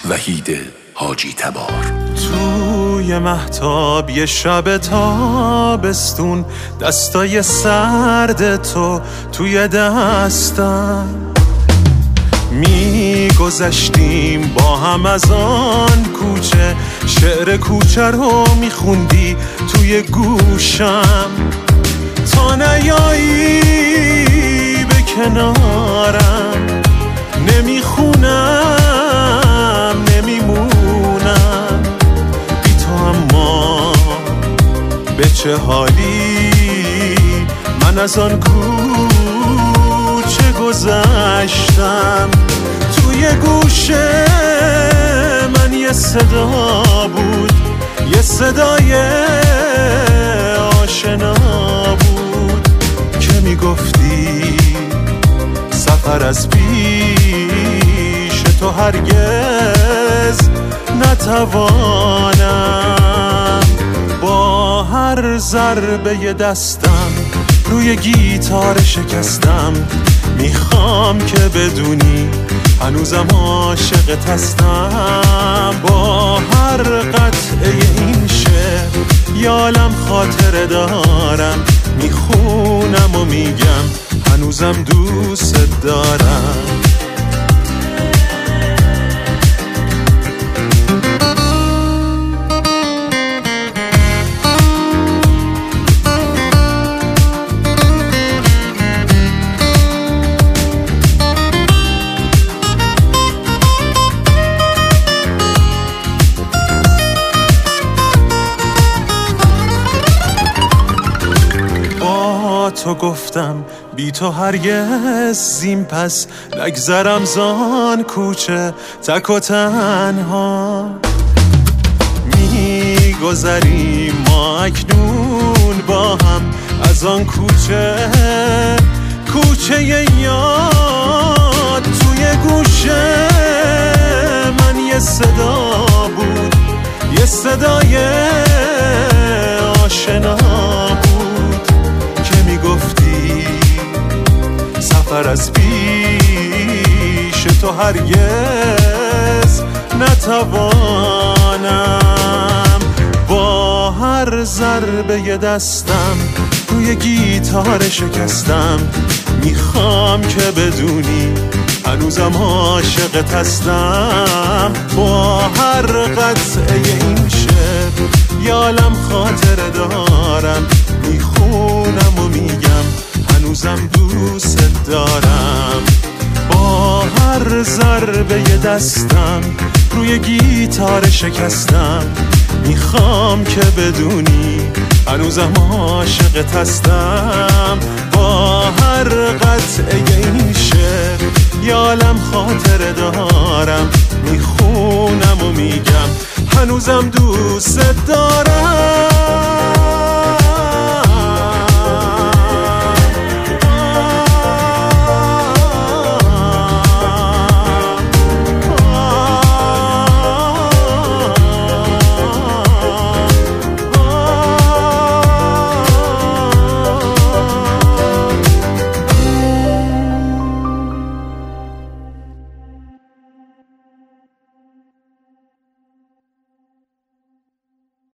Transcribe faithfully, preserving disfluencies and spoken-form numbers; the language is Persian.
وحید حاجی تبار. توی مهتاب یه شب تابستون، دستای سرد تو توی دستم، میگذشتیم با هم از آن کوچه، شعر کوچه رو میخوندی توی گوشم، تا نیایی به کنارم نمیخونم نمیمونم بی تو، اما به چه حالی من از آن کوچه گذشتم. توی گوش من یه صدا بود، یه صدای آشنا بود که میگفتی سفر از پیش تو هرگز نتوانم. با هر ضربه دستم روی گیتار شکستم، میخوام که بدونی هنوزم عاشقت هستم. با هر قطعه این شعر یالم خاطره دارم، میخونم و میگم هنوزم دوست دارم. تو گفتم بی تو هرگز زین پس نگذرم زان کوچه تک و تنها. میگذریم ما اکنون با هم از آن کوچه، کوچه یاد. توی گوشه من یه صدا بود، یه صدای آشنا بود که میگفتی سفر از پیش تو هرگز نتوانم. با هر ضربه دستم روی گیتار شکستم، میخوام که بدونی هنوزم عاشقت هستم. با هر قطعه این شعر یالم خاطره دارم، میخونم و میگم هنوزم دوست دارم. با هر ضربه دستم روی گیتار شکستم، میخوام که بدونی هنوزم عاشقت هستم. با هر قطعه این شعر یالم خاطره دارم، میخونم و میگم هنوزم دوست دارم.